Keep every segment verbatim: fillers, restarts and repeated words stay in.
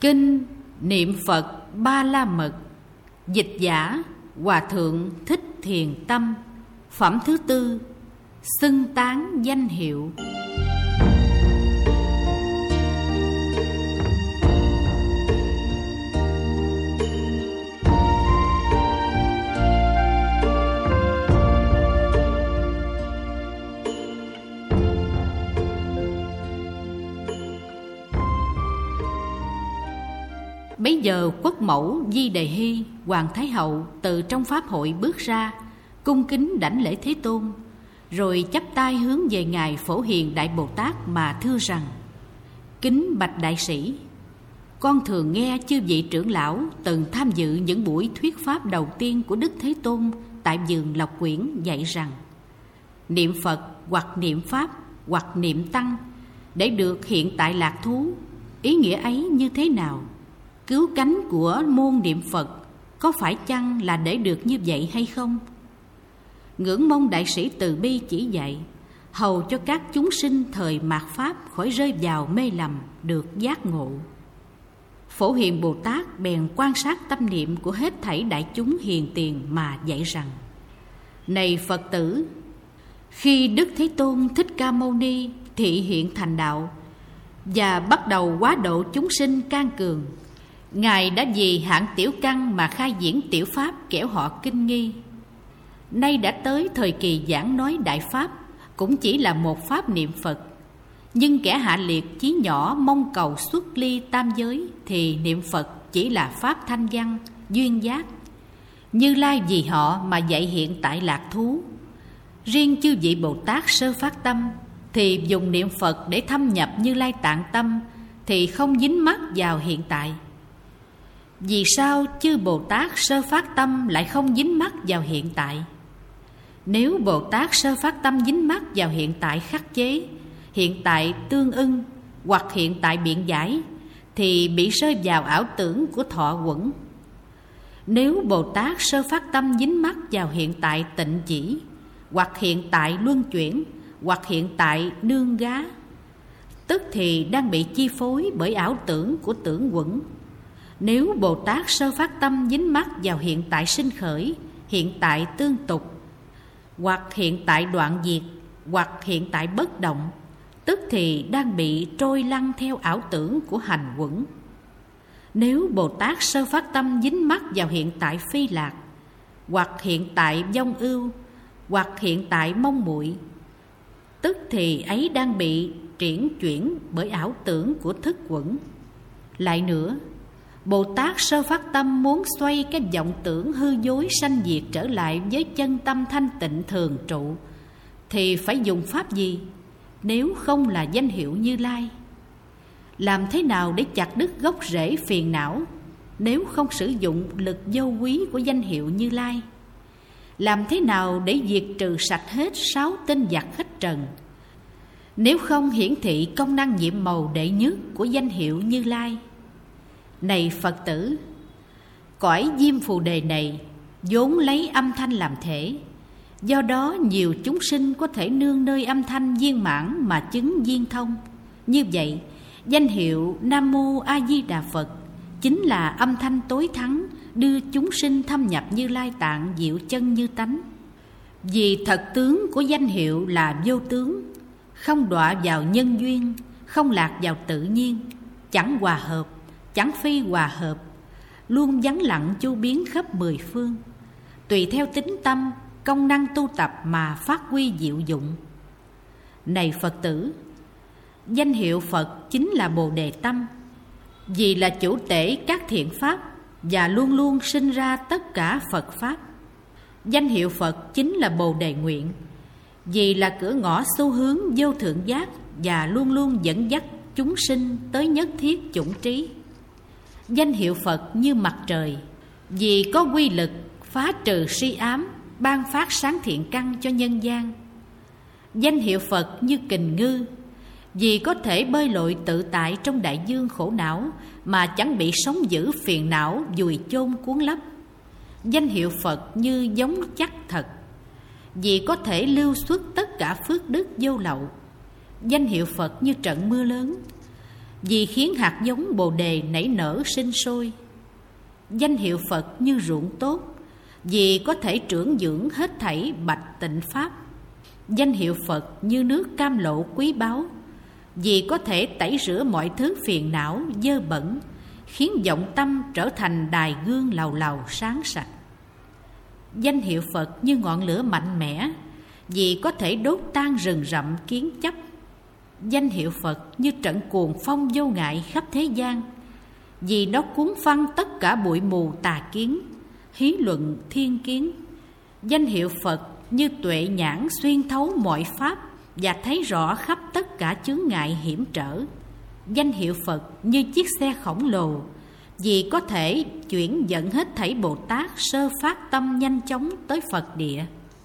Kinh Niệm Phật Ba La Mật. Dịch giả Hòa Thượng Thích Thiền Tâm. Phẩm thứ tư. Xưng tán danh hiệu. Bấy giờ quốc mẫu Di Đề Hy, Hoàng Thái Hậu từ trong pháp hội bước ra, cung kính đảnh lễ Thế Tôn, rồi chắp tay hướng về ngài Phổ Hiền Đại Bồ Tát mà thưa rằng: Kính bạch đại sĩ, con thường nghe chư vị trưởng lão từng tham dự những buổi thuyết pháp đầu tiên của Đức Thế Tôn tại vườn Lộc Quyển dạy rằng niệm Phật hoặc niệm Pháp hoặc niệm Tăng để được hiện tại lạc thú. Ý nghĩa ấy như thế nào? Cứu cánh của môn niệm Phật có phải chăng là để được như vậy hay không? Ngưỡng mong đại sĩ từ bi chỉ dạy, hầu cho các chúng sinh thời mạt Pháp khỏi rơi vào mê lầm, được giác ngộ. Phổ Hiền Bồ Tát bèn quan sát tâm niệm của hết thảy đại chúng hiền tiền mà dạy rằng: Này Phật tử, khi Đức Thế Tôn Thích Ca Mâu Ni thị hiện thành đạo và bắt đầu hóa độ chúng sinh can cường, Ngài đã vì hạng tiểu căn mà khai diễn tiểu pháp kẻo họ kinh nghi. Nay đã tới thời kỳ giảng nói đại pháp, cũng chỉ là một pháp niệm Phật. Nhưng kẻ hạ liệt chí nhỏ mong cầu xuất ly tam giới thì niệm Phật chỉ là pháp thanh văn, duyên giác. Như Lai vì họ mà dạy hiện tại lạc thú. Riêng chư vị Bồ Tát sơ phát tâm thì dùng niệm Phật để thâm nhập Như Lai tạng tâm, thì không dính mắc vào hiện tại. Vì sao chư Bồ Tát sơ phát tâm lại không dính mắc vào hiện tại? Nếu Bồ Tát sơ phát tâm dính mắc vào hiện tại khắc chế, hiện tại tương ưng hoặc hiện tại biện giải, thì bị rơi vào ảo tưởng của thọ uẩn. Nếu Bồ Tát sơ phát tâm dính mắc vào hiện tại tịnh chỉ, hoặc hiện tại luân chuyển, hoặc hiện tại nương gá, tức thì đang bị chi phối bởi ảo tưởng của tưởng uẩn. Nếu Bồ Tát sơ phát tâm dính mắc vào hiện tại sinh khởi, hiện tại tương tục, hoặc hiện tại đoạn diệt, hoặc hiện tại bất động, tức thì đang bị trôi lăn theo ảo tưởng của hành uẩn. Nếu Bồ Tát sơ phát tâm dính mắc vào hiện tại phi lạc, hoặc hiện tại vong ưu, hoặc hiện tại mong muội, tức thì ấy đang bị triển chuyển bởi ảo tưởng của thức uẩn. Lại nữa, Bồ Tát sơ phát tâm muốn xoay cái vọng tưởng hư dối sanh diệt trở lại với chân tâm thanh tịnh thường trụ, thì phải dùng pháp gì nếu không là danh hiệu Như Lai? Làm thế nào để chặt đứt gốc rễ phiền não nếu không sử dụng lực vô quý của danh hiệu Như Lai? Làm thế nào để diệt trừ sạch hết sáu tinh giặc khách trần nếu không hiển thị công năng nhiệm màu đệ nhất của danh hiệu Như Lai? Này Phật tử, cõi Diêm Phù Đề này vốn lấy âm thanh làm thể, do đó nhiều chúng sinh có thể nương nơi âm thanh viên mãn mà chứng viên thông. Như vậy, danh hiệu Nam Mô A Di Đà Phật chính là âm thanh tối thắng đưa chúng sinh thâm nhập Như Lai tạng diệu chân như tánh. Vì thật tướng của danh hiệu là vô tướng, không đọa vào nhân duyên, không lạc vào tự nhiên, chẳng hòa hợp, chẳng phi hòa hợp, luôn vắng lặng chu biến khắp mười phương, tùy theo tính tâm, công năng tu tập mà phát huy diệu dụng. Này Phật tử, danh hiệu Phật chính là Bồ Đề Tâm, vì là chủ tể các thiện pháp và luôn luôn sinh ra tất cả Phật Pháp. Danh hiệu Phật chính là Bồ Đề Nguyện, vì là cửa ngõ xu hướng vô thượng giác và luôn luôn dẫn dắt chúng sinh tới nhất thiết chủng trí. Danh hiệu Phật như mặt trời, vì có quy lực phá trừ si ám, ban phát sáng thiện căn cho nhân gian. Danh hiệu Phật như kình ngư, vì có thể bơi lội tự tại trong đại dương khổ não mà chẳng bị sóng dữ phiền não vùi chôn cuốn lấp. Danh hiệu Phật như giống chắc thật, vì có thể lưu xuất tất cả phước đức vô lậu. Danh hiệu Phật như trận mưa lớn, vì khiến hạt giống Bồ đề nảy nở sinh sôi. Danh hiệu Phật như ruộng tốt, vì có thể trưởng dưỡng hết thảy bạch tịnh pháp. Danh hiệu Phật như nước cam lộ quý báu, vì có thể tẩy rửa mọi thứ phiền não dơ bẩn, khiến vọng tâm trở thành đài gương làu làu sáng sạch. Danh hiệu Phật như ngọn lửa mạnh mẽ, vì có thể đốt tan rừng rậm kiến chấp. Danh hiệu Phật như trận cuồng phong vô ngại khắp thế gian, vì nó cuốn phăng tất cả bụi mù tà kiến, hí luận thiên kiến. Danh hiệu Phật như tuệ nhãn xuyên thấu mọi pháp, và thấy rõ khắp tất cả chướng ngại hiểm trở. Danh hiệu Phật như chiếc xe khổng lồ, vì có thể chuyển dẫn hết thảy Bồ Tát sơ phát tâm nhanh chóng tới Phật địa.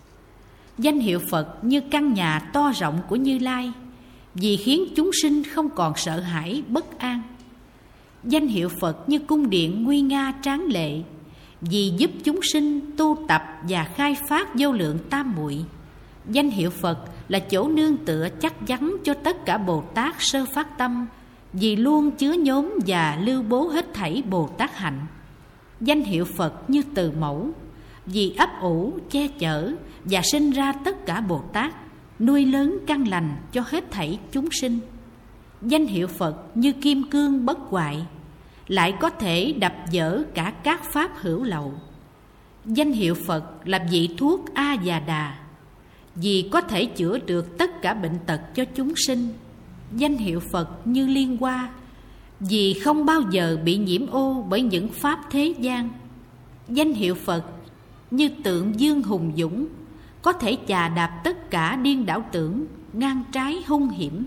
Danh hiệu Phật như căn nhà to rộng của Như Lai, vì khiến chúng sinh không còn sợ hãi bất an. Danh hiệu Phật như cung điện nguy nga tráng lệ, vì giúp chúng sinh tu tập và khai phát vô lượng tam muội. Danh hiệu Phật là chỗ nương tựa chắc chắn cho tất cả Bồ Tát sơ phát tâm, vì luôn chứa nhóm và lưu bố hết thảy Bồ Tát hạnh. Danh hiệu Phật như từ mẫu, vì ấp ủ, che chở và sinh ra tất cả Bồ Tát, nuôi lớn căn lành cho hết thảy chúng sinh. Danh hiệu Phật như kim cương bất hoại, lại có thể đập vỡ cả các pháp hữu lậu. Danh hiệu Phật là vị thuốc A Già Đà, vì có thể chữa được tất cả bệnh tật cho chúng sinh. Danh hiệu Phật như liên hoa, vì không bao giờ bị nhiễm ô bởi những pháp thế gian. Danh hiệu Phật như tượng dương hùng dũng, có thể chà đạp tất cả điên đảo tưởng, ngang trái hung hiểm.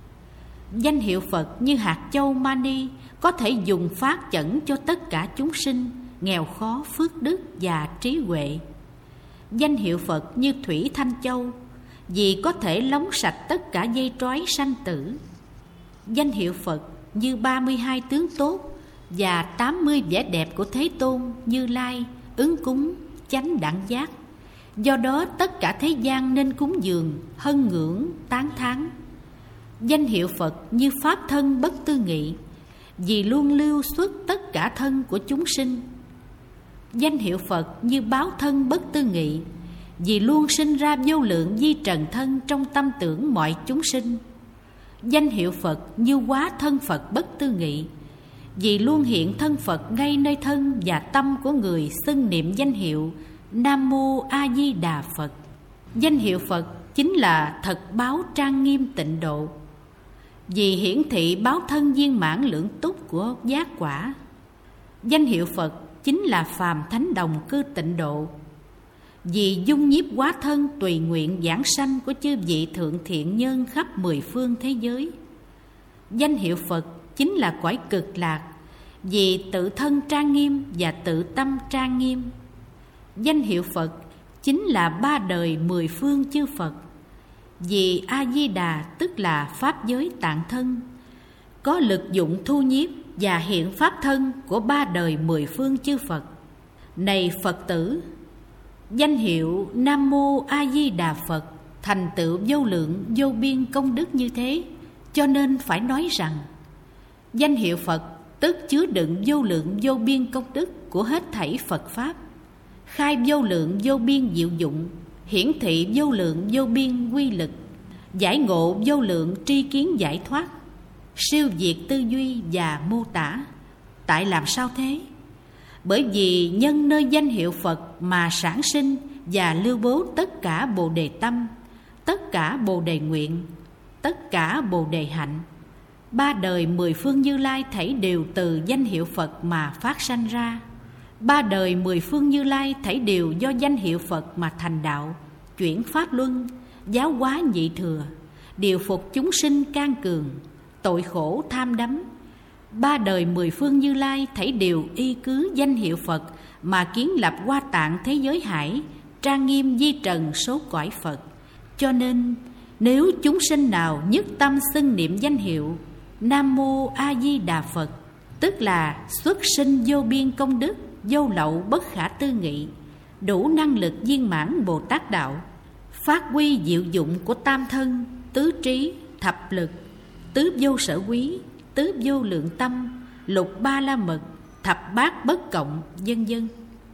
Danh hiệu Phật như hạt châu mani, có thể dùng phát chẩn cho tất cả chúng sinh nghèo khó, phước đức và trí huệ. Danh hiệu Phật như thủy thanh châu, vì có thể lóng sạch tất cả dây trói sanh tử. Danh hiệu Phật như ba mươi hai tướng tốt và tám mươi vẻ đẹp của Thế Tôn Như Lai, ứng cúng, chánh đẳng giác. Do đó tất cả thế gian nên cúng dường, hân ngưỡng, tán thán. Danh hiệu Phật như pháp thân bất tư nghị, vì luôn lưu xuất tất cả thân của chúng sinh. Danh hiệu Phật như báo thân bất tư nghị, vì luôn sinh ra vô lượng di trần thân trong tâm tưởng mọi chúng sinh. Danh hiệu Phật như hóa thân Phật bất tư nghị, vì luôn hiện thân Phật ngay nơi thân và tâm của người xưng niệm danh hiệu Nam Mô A Di Đà Phật. Danh hiệu Phật chính là thật báo trang nghiêm tịnh độ, vì hiển thị báo thân viên mãn lưỡng túc của giác quả. Danh hiệu Phật chính là phàm thánh đồng cư tịnh độ, vì dung nhiếp hóa thân tùy nguyện giảng sanh của chư vị thượng thiện nhân khắp mười phương thế giới. Danh hiệu Phật chính là cõi cực lạc, vì tự thân trang nghiêm và tự tâm trang nghiêm. Danh hiệu Phật chính là ba đời mười phương chư Phật, vì A-di-đà tức là pháp giới tạng thân, có lực dụng thu nhiếp và hiện pháp thân của ba đời mười phương chư Phật. Này Phật tử, danh hiệu Nam Mô A Di Đà Phật thành tựu vô lượng vô biên công đức như thế, cho nên phải nói rằng danh hiệu Phật tức chứa đựng vô lượng vô biên công đức của hết thảy Phật pháp, khai vô lượng vô biên diệu dụng, hiển thị vô lượng vô biên quy lực, giải ngộ vô lượng tri kiến giải thoát, siêu việt tư duy và mô tả. Tại làm sao thế? Bởi vì nhân nơi danh hiệu Phật mà sản sinh và lưu bố tất cả bồ đề tâm, tất cả bồ đề nguyện, tất cả bồ đề hạnh. Ba đời mười phương Như Lai thảy đều từ danh hiệu Phật mà phát sanh ra. Ba đời mười phương Như Lai thảy đều do danh hiệu Phật mà thành đạo, chuyển pháp luân, giáo hóa nhị thừa, điều phục chúng sinh can cường, tội khổ tham đắm. Ba đời mười phương Như Lai thảy đều y cứ danh hiệu Phật mà kiến lập Hoa Tạng thế giới hải, trang nghiêm di trần số cõi Phật. Cho nên nếu chúng sinh nào nhất tâm xưng niệm danh hiệu Nam Mô A Di Đà Phật, tức là xuất sinh vô biên công đức, vô lậu bất khả tư nghị, đủ năng lực viên mãn Bồ Tát đạo, phát huy diệu dụng của tam thân, tứ trí, thập lực, tứ vô sở quý, tứ vô lượng tâm, lục ba la mật, thập bát bất cộng, vân vân.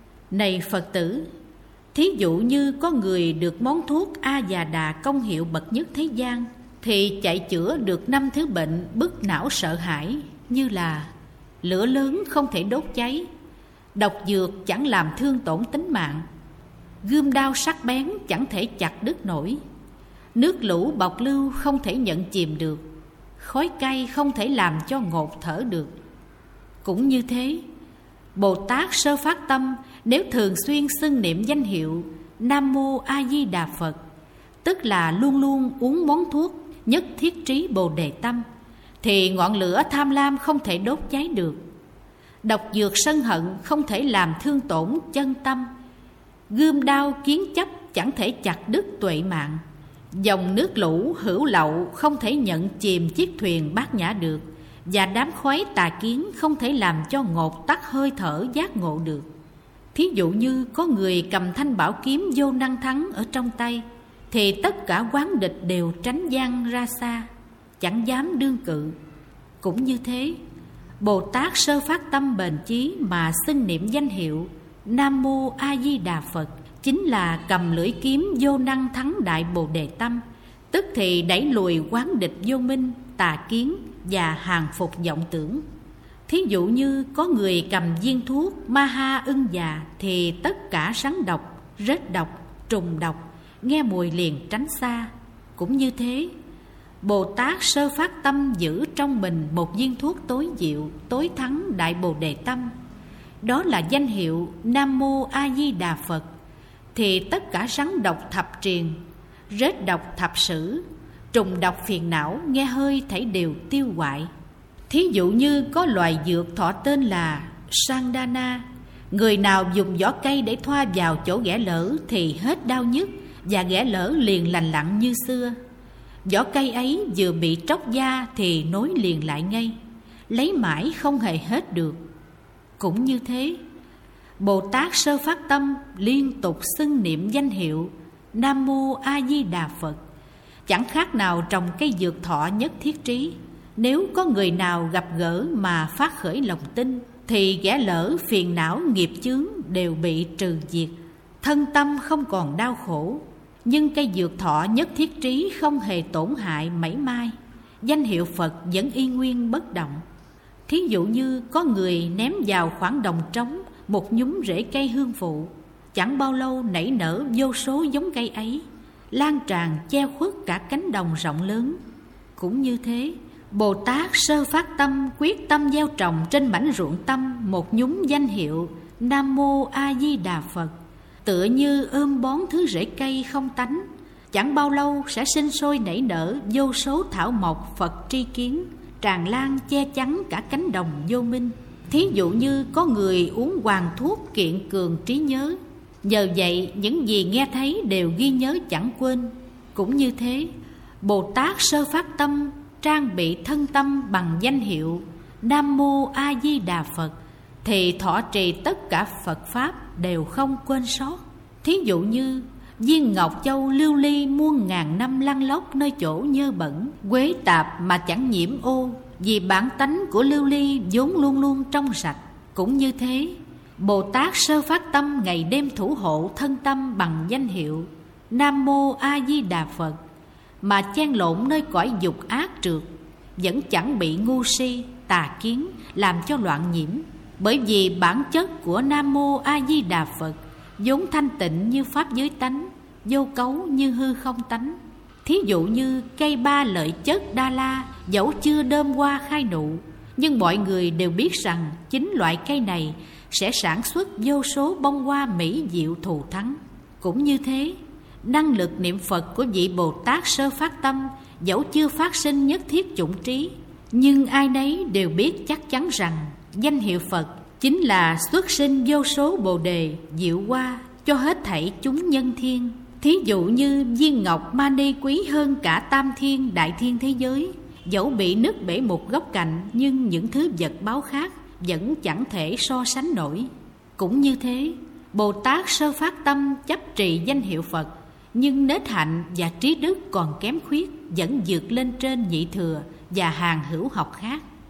Này Phật tử, thí dụ như có người được món thuốc A Già Đà công hiệu bậc nhất thế gian, thì chạy chữa được năm thứ bệnh bức não sợ hãi, như là lửa lớn không thể đốt cháy, độc dược chẳng làm thương tổn tính mạng, gươm đao sắc bén chẳng thể chặt đứt nổi, nước lũ bọc lưu không thể nhận chìm được, khói cay không thể làm cho ngột thở được. Cũng như thế, Bồ Tát sơ phát tâm nếu thường xuyên xưng niệm danh hiệu Nam Mô A Di Đà Phật, tức là luôn luôn uống món thuốc nhất thiết trí Bồ Đề tâm, thì ngọn lửa tham lam không thể đốt cháy được, độc dược sân hận không thể làm thương tổn chân tâm, gươm đao kiến chấp chẳng thể chặt đứt tuệ mạng, dòng nước lũ hữu lậu không thể nhận chìm chiếc thuyền bát nhã được, và đám khói tà kiến không thể làm cho ngột tắt hơi thở giác ngộ được. Thí dụ như có người cầm thanh bảo kiếm vô năng thắng ở trong tay, thì tất cả quán địch đều tránh gian ra xa, chẳng dám đương cự. Cũng như thế, Bồ Tát sơ phát tâm bền chí mà xưng niệm danh hiệu Nam Mô A Di Đà Phật, chính là cầm lưỡi kiếm vô năng thắng đại Bồ Đề tâm, tức thì đẩy lùi quán địch vô minh, tà kiến và hàng phục vọng tưởng. Thí dụ như có người cầm viên thuốc ma ha ưng già, thì tất cả rắn độc, rết độc, trùng độc nghe mùi liền tránh xa. Cũng như thế, Bồ Tát sơ phát tâm giữ trong mình một viên thuốc tối diệu, tối thắng đại Bồ Đề tâm, đó là danh hiệu Nam Mô A Di Đà Phật, thì tất cả rắn độc thập triền, rết độc thập sử, trùng độc phiền não nghe hơi thảy đều tiêu hoại. Thí dụ như có loài dược thọ tên là Sandana, người nào dùng vỏ cây để thoa vào chỗ ghẻ lở thì hết đau nhức, và ghẻ lở liền lành lặn như xưa. Vỏ cây ấy vừa bị tróc da thì nối liền lại ngay, lấy mãi không hề hết được. Cũng như thế, Bồ Tát sơ phát tâm liên tục xưng niệm danh hiệu Nam Mô A Di Đà Phật, chẳng khác nào trồng cây dược thọ nhất thiết trí. Nếu có người nào gặp gỡ mà phát khởi lòng tin, thì ghẻ lỡ phiền não nghiệp chướng đều bị trừ diệt, thân tâm không còn đau khổ. Nhưng cây dược thọ nhất thiết trí không hề tổn hại mảy may, danh hiệu Phật vẫn y nguyên bất động. Thí dụ như có người ném vào khoảng đồng trống một nhúm rễ cây hương phụ, chẳng bao lâu nảy nở vô số giống cây ấy, lan tràn che khuất cả cánh đồng rộng lớn. Cũng như thế, Bồ Tát sơ phát tâm quyết tâm gieo trồng trên mảnh ruộng tâm một nhúm danh hiệu Nam Mô A Di Đà Phật, tựa như ươm bón thứ rễ cây không tánh, chẳng bao lâu sẽ sinh sôi nảy nở vô số thảo mộc Phật tri kiến, tràn lan che chắn cả cánh đồng vô minh. Thí dụ như có người uống hoàng thuốc kiện cường trí nhớ, nhờ vậy những gì nghe thấy đều ghi nhớ chẳng quên. Cũng như thế, Bồ Tát sơ phát tâm trang bị thân tâm bằng danh hiệu Nam Mô A Di Đà Phật, thì thọ trì tất cả Phật Pháp đều không quên sót. Thí dụ như viên ngọc châu lưu ly muôn ngàn năm lăn lóc nơi chỗ nhơ bẩn, quế tạp mà chẳng nhiễm ô, vì bản tánh của lưu ly vốn luôn luôn trong sạch. Cũng như thế, Bồ Tát sơ phát tâm ngày đêm thủ hộ thân tâm bằng danh hiệu Nam Mô A Di Đà Phật, mà chen lộn nơi cõi dục ác trượt, vẫn chẳng bị ngu si, tà kiến làm cho loạn nhiễm. Bởi vì bản chất của Nam Mô A Di Đà Phật vốn thanh tịnh như pháp giới tánh, vô cấu như hư không tánh. Thí dụ như cây ba lợi chất Đa La dẫu chưa đơm hoa khai nụ, nhưng mọi người đều biết rằng chính loại cây này sẽ sản xuất vô số bông hoa mỹ diệu thù thắng. Cũng như thế, năng lực niệm Phật của vị Bồ Tát sơ phát tâm dẫu chưa phát sinh nhất thiết chủng trí, nhưng ai nấy đều biết chắc chắn rằng danh hiệu Phật chính là xuất sinh vô số bồ đề diệu hoa cho hết thảy chúng nhân thiên. Thí dụ như viên ngọc mani quý hơn cả tam thiên đại thiên thế giới, dẫu bị nứt bể một góc cạnh, nhưng những thứ vật báu khác vẫn chẳng thể so sánh nổi. Cũng như thế, Bồ Tát sơ phát tâm chấp trì danh hiệu Phật, nhưng nết hạnh và trí đức còn kém khuyết, vẫn vượt lên trên nhị thừa và hàng hữu học khác.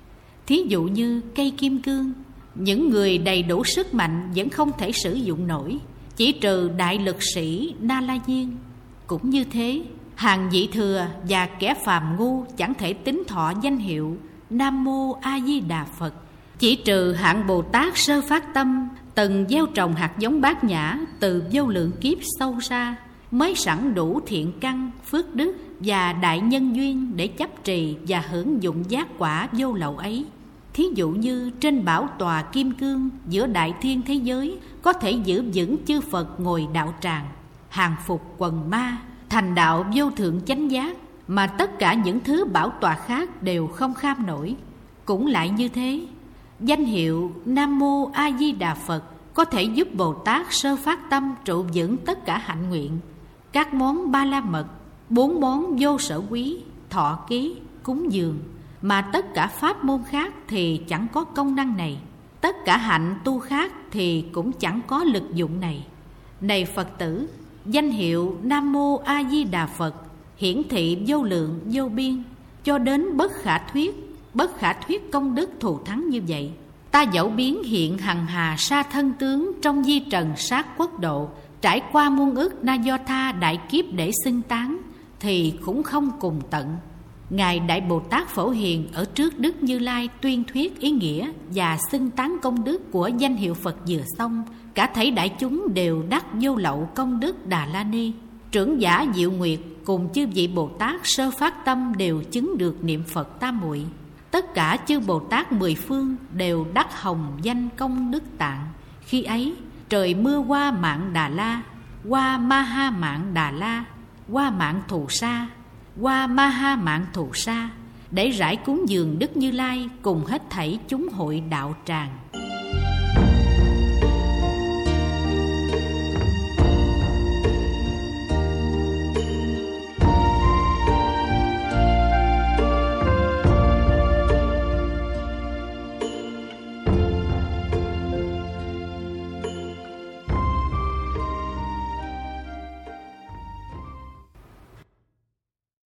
Thí dụ như cây kim cương, những người đầy đủ sức mạnh vẫn không thể sử dụng nổi, chỉ trừ đại lực sĩ Na La Diên. Cũng như thế, hàng vị thừa và kẻ phàm ngu chẳng thể tính thọ danh hiệu Nam Mô A Di Đà Phật, chỉ trừ hạng Bồ Tát sơ phát tâm từng gieo trồng hạt giống bát nhã từ vô lượng kiếp sâu xa, mới sẵn đủ thiện căn, phước đức và đại nhân duyên để chấp trì và hưởng dụng giác quả vô lậu ấy. Thí dụ như trên bảo tòa kim cương giữa đại thiên thế giới có thể giữ vững chư Phật ngồi đạo tràng, hàng phục quần ma, thành đạo vô thượng chánh giác, mà tất cả những thứ bảo tọa khác đều không kham nổi. Cũng lại như thế, danh hiệu Nam Mô A Di Đà Phật có thể giúp Bồ Tát sơ phát tâm trụ vững tất cả hạnh nguyện. Các món ba la mật, bốn món vô sở quý, thọ ký, cúng dường, mà tất cả pháp môn khác thì chẳng có công năng này. Tất cả hạnh tu khác thì cũng chẳng có lực dụng này. Này Phật tử, danh hiệu Nam Mô A Di Đà Phật hiển thị vô lượng vô biên, cho đến bất khả thuyết, bất khả thuyết công đức thù thắng như vậy. Ta dẫu biến hiện hằng hà sa thân tướng trong di trần sát quốc độ, trải qua muôn ức na do tha đại kiếp để xưng tán, thì cũng không cùng tận. Ngài Đại Bồ Tát Phổ Hiền ở trước Đức Như Lai tuyên thuyết ý nghĩa và xưng tán công đức của danh hiệu Phật vừa xong, cả thảy đại chúng đều đắc vô lậu công đức Đà La Ni. Trưởng giả Diệu Nguyệt cùng chư vị Bồ Tát sơ phát tâm đều chứng được niệm Phật tam muội. Tất cả chư Bồ Tát mười phương đều đắc hồng danh công đức tạng. Khi ấy trời mưa qua mạng Đà La, qua Ma Ha mạng Đà La, qua mạng Thù Sa, qua Ma Ha mạng Thù Sa, để rải cúng dường Đức Như Lai cùng hết thảy chúng hội đạo tràng.